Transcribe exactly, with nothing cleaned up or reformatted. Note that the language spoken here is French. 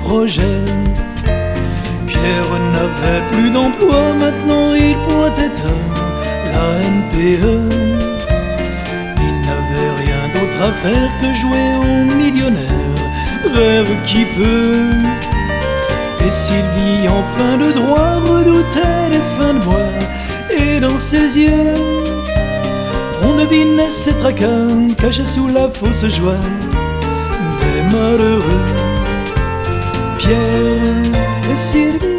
projet. Pierre n'avait plus d'emploi, maintenant il pointait à la N P E. Il n'avait rien d'autre à faire que jouer au millionnaire, rêve qui peut. Et Sylvie, en fin de droit, redoutait les fins de mois. Et dans ses yeux, on devinait ses tracas cachés sous la fausse joie des malheureux. Pierre et Sylvie